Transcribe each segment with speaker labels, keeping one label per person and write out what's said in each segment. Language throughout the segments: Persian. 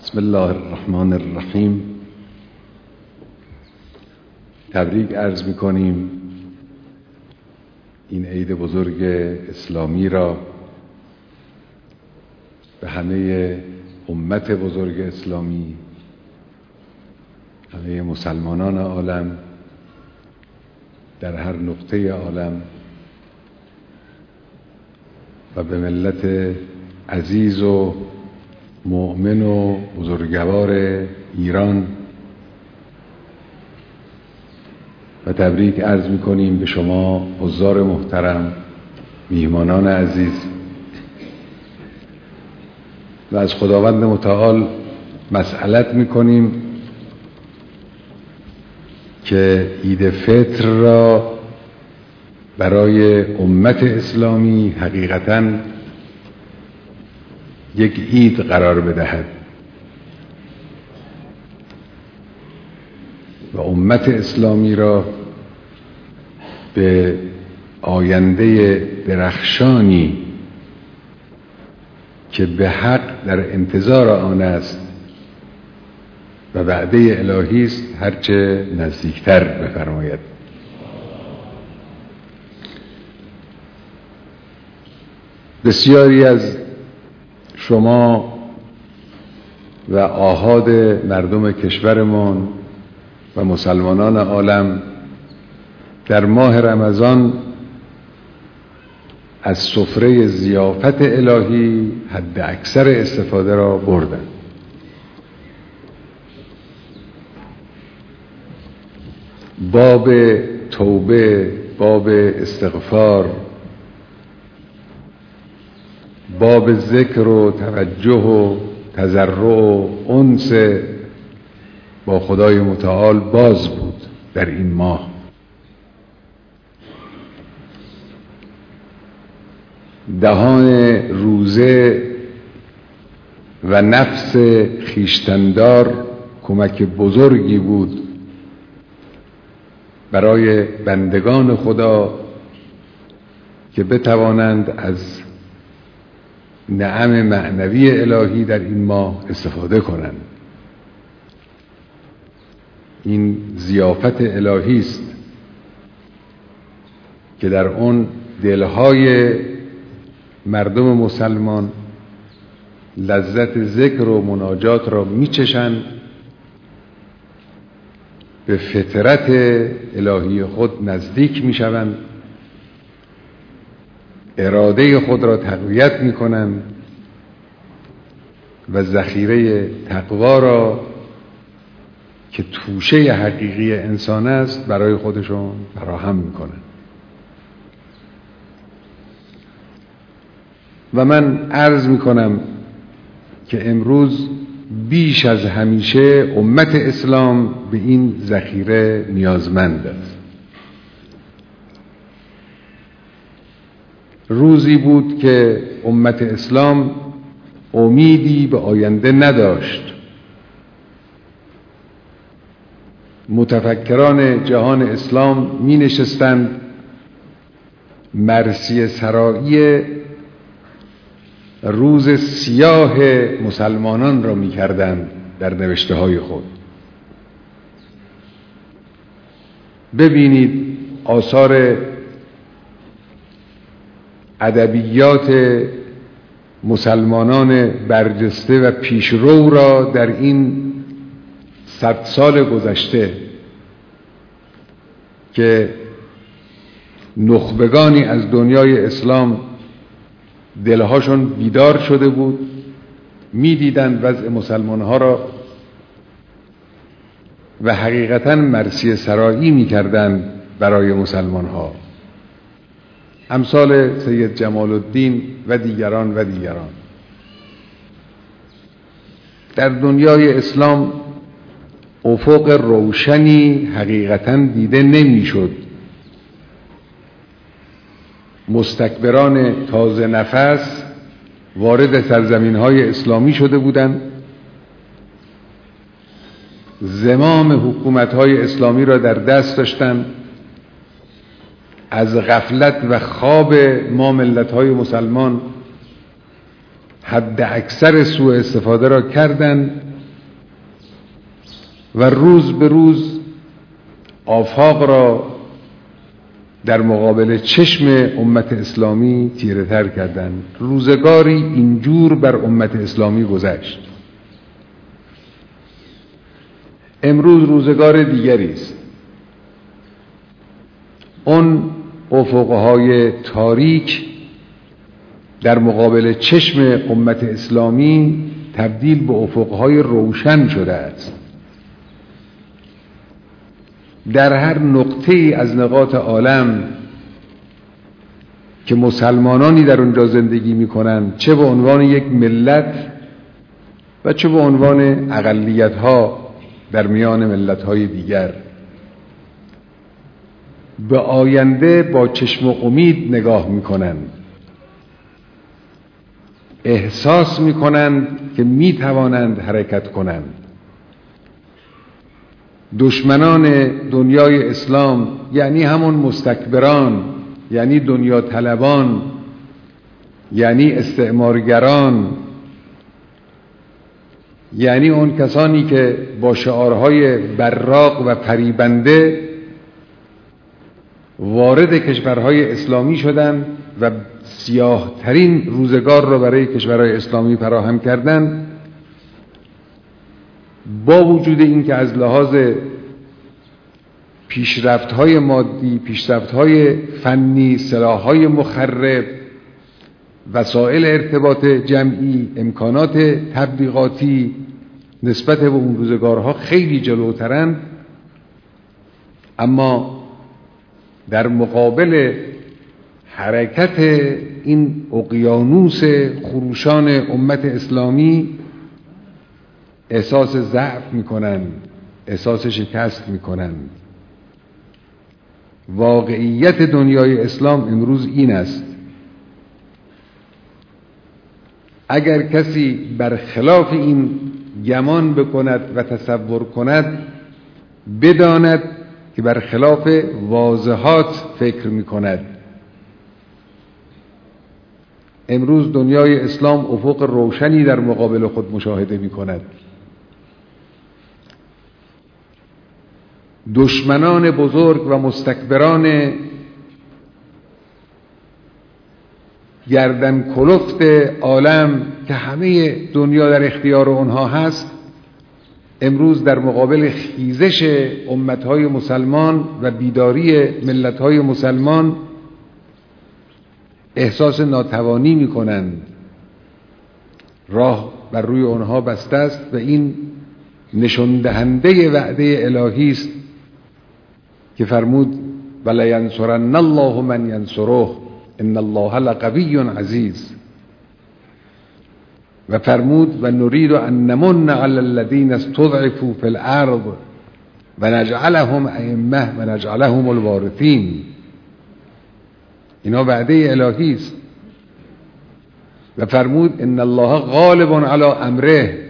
Speaker 1: بسم الله الرحمن الرحیم. تبریک عرض می‌کنیم این عید بزرگ اسلامی را به همه امت بزرگ اسلامی، همه مسلمانان عالم در هر نقطه عالم و به ملت عزیز و مؤمن و بزرگوار ایران و تبریک عرض می‌کنیم به شما حضار محترم، میهمانان عزیز، و از خداوند متعال مسئلت می‌کنیم که عید فطر را برای امت اسلامی حقیقتاً یک عید قرار بدهد و امت اسلامی را به آینده درخشانی که به حق در انتظار آن است و وعده الهی است هرچه نزدیکتر بفرماید. بسیاری از شما و آحاد مردم کشورمان و مسلمانان عالم در ماه رمضان از سفره ضیافت الهی حد اکثر استفاده را بردند. باب توبه، باب استغفار، باب ذکر و توجه و تضرع و انس با خدای متعال باز بود در این ماه. دهان روزه و نفس خویشتندار کمک بزرگی بود برای بندگان خدا که بتوانند از نعم معنوی الهی در این ماه استفاده کنند. این ضیافت الهی است که در آن دلهای مردم مسلمان لذت ذکر و مناجات را میچشند، به فطرت الهی خود نزدیک میشوند، اراده خود را تقویت میکنند و ذخیره تقوا را که توشه حقیقی انسان است برای خودشون فراهم میکنند. و من عرض میکنم که امروز بیش از همیشه امت اسلام به این ذخیره نیازمند است. روزی بود که امت اسلام امیدی به آینده نداشت. متفکران جهان اسلام می نشستند مرثیه سرایی روز سیاه مسلمانان را می کردند در نوشته های خود. ببینید آثار ادبیات مسلمانان برجسته و پیشرو را در این 100 سال گذشته که نخبگانی از دنیای اسلام دلهاشون بیدار شده بود، می‌دیدند وضع مسلمان‌ها را و حقیقتاً مرثیه سرایی می‌کردند برای مسلمان‌ها، امثال سید جمال الدین و دیگران و دیگران. در دنیای اسلام افق روشنی حقیقتاً دیده نمی‌شد. مستکبران تازه نفس وارد سرزمین‌های اسلامی شده بودند، زمام حکومت‌های اسلامی را در دست داشتند، از غفلت و خواب ما ملت‌های مسلمان حد اکثر سوء استفاده را کردند و روز به روز آفاق را در مقابل چشم امت اسلامی تیره تر کردند. روزگاری اینجور بر امت اسلامی گذشت. امروز روزگار دیگری است. اون افقهای تاریک در مقابل چشم امت اسلامی تبدیل به افقهای روشن شده است. در هر نقطه‌ای از نقاط عالم که مسلمانانی در اونجا زندگی می‌کنند، چه به عنوان یک ملت و چه به عنوان اقلیت‌ها در میان ملت‌های دیگر، به آینده با چشم امید نگاه می‌کنند. احساس می‌کنند که می‌توانند حرکت کنند. دشمنان دنیای اسلام، یعنی همون مستکبران، یعنی دنیا طلبان، یعنی استعمارگران، یعنی اون کسانی که با شعارهای براق و فریبنده وارد کشورهای اسلامی شدند و سیاه ترین روزگار را برای کشورهای اسلامی فراهم کردند، با وجود این که از لحاظ پیشرفت‌های مادی، پیشرفت‌های فنی، سلاح‌های مخرب، وسایل ارتباط جمعی، امکانات تبلیغاتی نسبت به اون روزگارها خیلی جلوترند، اما در مقابل حرکت این اقیانوس خروشان امت اسلامی احساس ضعف میکنند، احساس شکست میکنند. واقعیت دنیای اسلام امروز این است: اگر کسی برخلاف این گمان بکند و تصور کند، بداند که برخلاف واضحات فکر میکند. امروز دنیای اسلام افق روشنی در مقابل خود مشاهده میکند. دشمنان بزرگ و مستکبران گردن کلفت عالم که همه دنیا در اختیار آنها هست، امروز در مقابل خیزش امتهای مسلمان و بیداری ملتهای مسلمان احساس ناتوانی می‌کنند. راه بر روی آنها بسته است و این نشان دهنده وعده الهی است که فرمود ولینصرن الله من ینصره ان الله لقوی عزیز، و فرمود و نرید ان نمن علی الذین استضعفوا فی الارض و نجعلهم ائمه و نجعلهم الوارثین. اینا وعده الهی است. و فرمود ان الله غالب علی امره.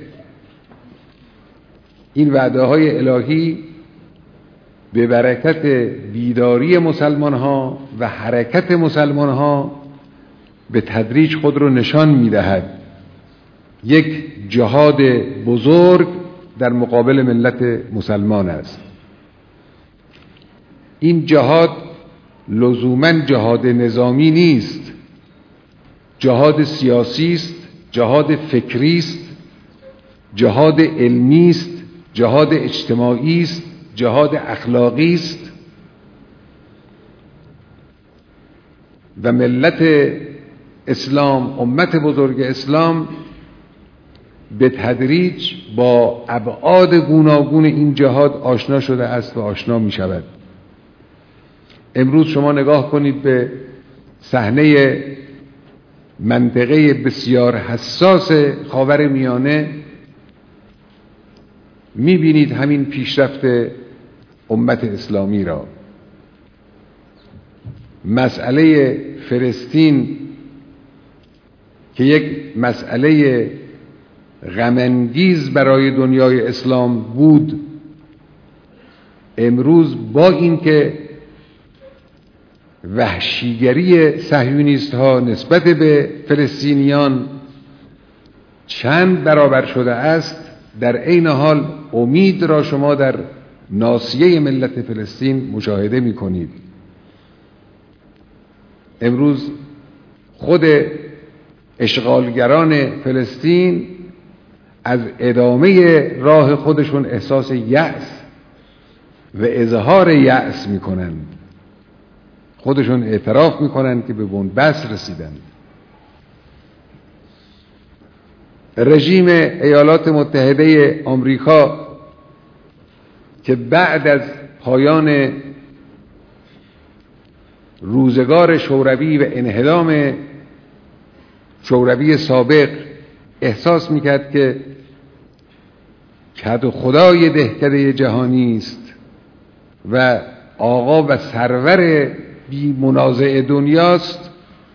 Speaker 1: این وعده های الهی به برکت بیداری مسلمان ها و حرکت مسلمان ها به تدریج خود رو نشان می‌دهد. یک جهاد بزرگ در مقابل ملت مسلمان است. این جهاد لزوماً جهاد نظامی نیست، جهاد سیاسی است، جهاد فکری است، جهاد علمی است، جهاد اجتماعی است، جهاد اخلاقی است. و ملت اسلام، امت بزرگ اسلام، به تدریج با ابعاد گوناگون این جهاد آشنا شده است و آشنا می شود. امروز شما نگاه کنید به صحنه منطقه بسیار حساس خاورمیانه، می بینید همین پیشرفت امت اسلامی را. مسئله فلسطین که یک مسئله غم‌انگیز برای دنیای اسلام بود، امروز با اینکه وحشیگری صهیونیست ها نسبت به فلسطینیان چند برابر شده است، در عین حال امید را شما در ناصیه ملت فلسطین مشاهده می کنید. امروز خود اشغالگران فلسطین از ادامه راه خودشون احساس یأس و اظهار یأس میکنند. خودشون اعتراف میکنند که به بنبست رسیدند. رژیم ایالات متحده آمریکا که بعد از پایان روزگار شوروی و انهدام شوروی سابق احساس میکرد که کد خدای دهکده جهانی است و آقا و سرور بی منازع دنیاست،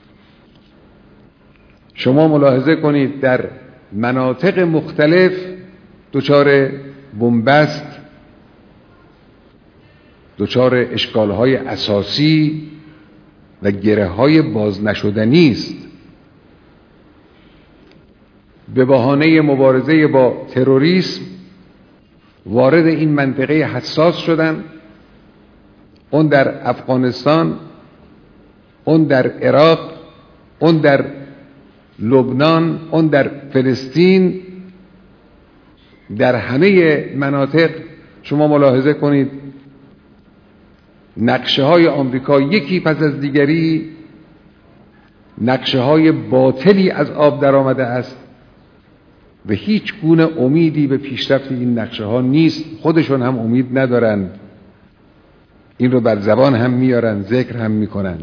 Speaker 1: شما ملاحظه کنید در مناطق مختلف دچار بنبست، دچار اشکال‌های اساسی و گره‌های باز نشدنی است. به بهانه مبارزه با تروریسم وارد این منطقه حساس شدن، اون در افغانستان، اون در عراق، اون در لبنان، اون در فلسطین. در همه مناطق شما ملاحظه کنید نقشه های آمریکا یکی پس از دیگری نقشه های باطلی از آب در آمده است و هیچ گونه امیدی به پیشرفت این نقشه ها نیست. خودشون هم امید ندارند، این رو بر زبان هم میارن، ذکر هم میکنن.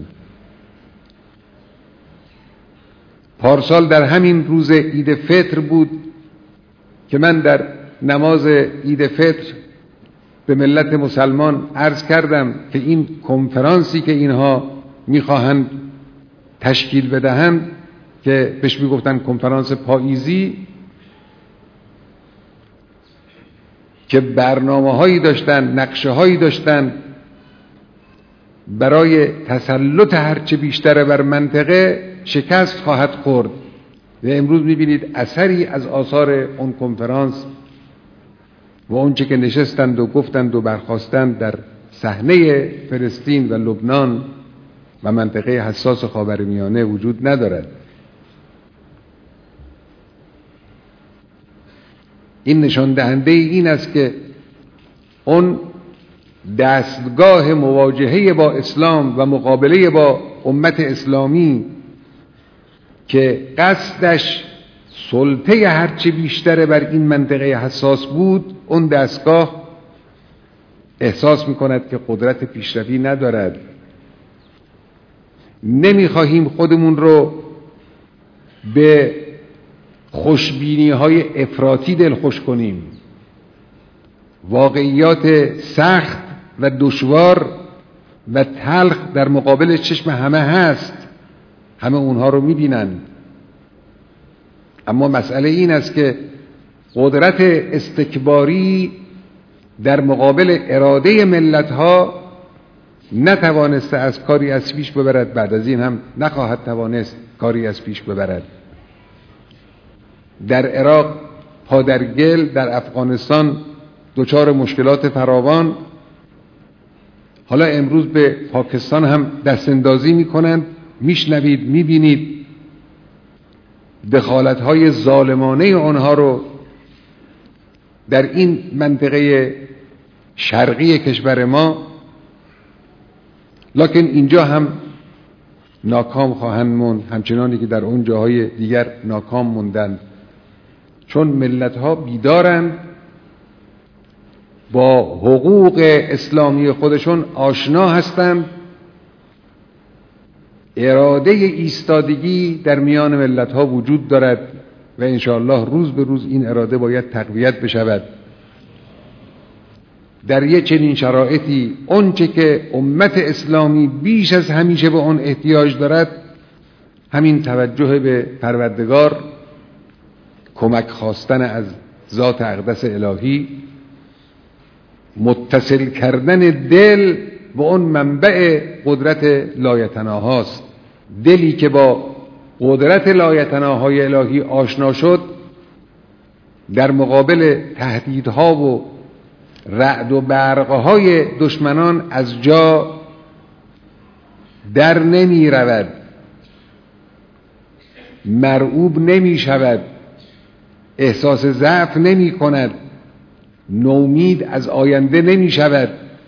Speaker 1: پارسال در همین روز عید فطر بود که من در نماز عید فطر به ملت مسلمان عرض کردم که این کنفرانسی که اینها میخواهند تشکیل بدهند که بهش میگفتن کنفرانس پاییزی، که برنامه هایی داشتن، نقشه هایی داشتن برای تسلط هرچه بیشتر بر منطقه، شکست خواهد خورد. و امروز میبینید اثری از آثار اون کنفرانس و اونچه که نشستند و گفتند و برخاستند در صحنه فلسطین و لبنان و منطقه حساس خاورمیانه وجود ندارد. این نشان دهنده این است که اون دستگاه مواجهه با اسلام و مقابله با امت اسلامی که قصدش سلطه هرچه بیشتر بر این منطقه حساس بود، اون دستگاه احساس میکند که قدرت پیشروی ندارد. نمیخواهیم خودمون رو به خوشبینی های افراطی دلخوش کنیم. واقعیات سخت و دشوار و تلخ در مقابل چشم همه هست، همه اونها رو میبینند. اما مسئله این است که قدرت استکباری در مقابل اراده ملت‌ها نتوانسته از کاری از پیش ببرد، بعد از این هم نخواهد توانست کاری از پیش ببرد. در عراق پادرگل، در افغانستان دچار مشکلات فراوان، حالا امروز به پاکستان هم دستاندازی میکنند. میشنوید، میبینید دخالت‌های ظالمانه آنها رو در این منطقه شرقی کشور ما. لکن اینجا هم ناکام خواهند موند، همچنانی که در اون جاهای دیگر ناکام موندند، چون ملت‌ها بیدارند، با حقوق اسلامی خودشون آشنا هستند. اراده ایستادگی در میان ملت‌ها وجود دارد و انشاءالله روز به روز این اراده باید تقویت بشود. در یک چنین شرایطی اونچه که امت اسلامی بیش از همیشه به اون احتیاج دارد همین توجه به پروردگار، کمک خواستن از ذات اقدس الهی، متصل کردن دل به اون منبع قدرت لایتناهاست. دلی که با قدرت لایتناهای الهی آشنا شد در مقابل تهدیدها و رعد و برقهای دشمنان از جا در نمی رود، مرعوب نمی شود، احساس ضعف نمی کند، نومید از آینده نمی شود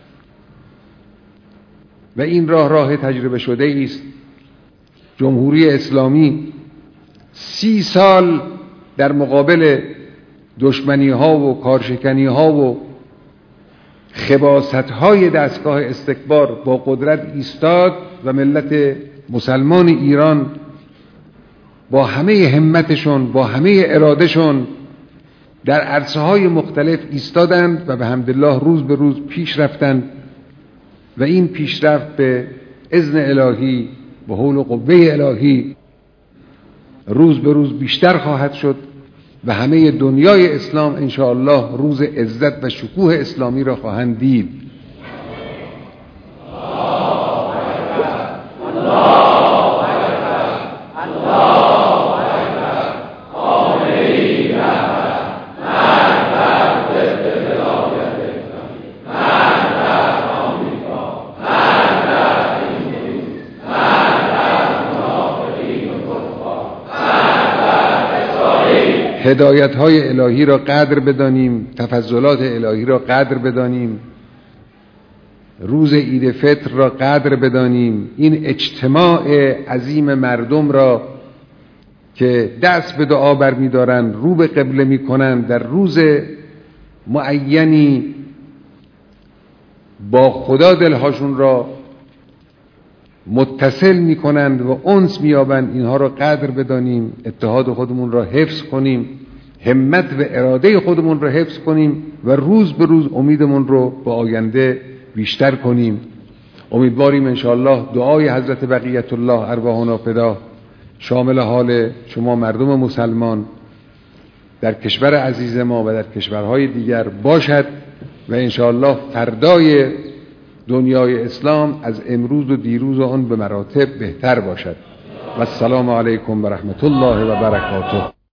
Speaker 1: و این راه تجربه شده است. جمهوری اسلامی 30 سال در مقابل دشمنی ها و کارشکنی ها و خباثت های دستگاه استکبار با قدرت ایستاد و ملت مسلمان ایران با همه همتشون، با همه ارادهشون در عرصه های مختلف ایستادند و به حمدالله روز به روز پیش رفتند و این پیشرفت به اذن الهی، به حول و قوه الهی روز به روز بیشتر خواهد شد و همه دنیای اسلام انشاءالله روز عزت و شکوه اسلامی را خواهند دید. هدایت های الهی را قدر بدانیم، تفضلات الهی را قدر بدانیم، روز عید فطر را قدر بدانیم، این اجتماع عظیم مردم را که دست به دعا برمی‌دارند، رو به قبله می‌کنند، در روز معینی با خدا دلهاشون را متصل می‌کنند و انس می‌یابند، اینها را قدر بدانیم، اتحاد خودمون را حفظ کنیم، همت و اراده خودمون را حفظ کنیم و روز به روز امیدمون رو به آینده بیشتر کنیم. امیدواریم انشاءالله دعای حضرت بقیت الله ارواحنا فدا شامل حال شما مردم مسلمان در کشور عزیز ما و در کشورهای دیگر باشد و انشاءالله فردای دنیای اسلام از امروز و دیروز آن به مراتب بهتر باشد. و السلام علیکم و رحمت الله و برکاته.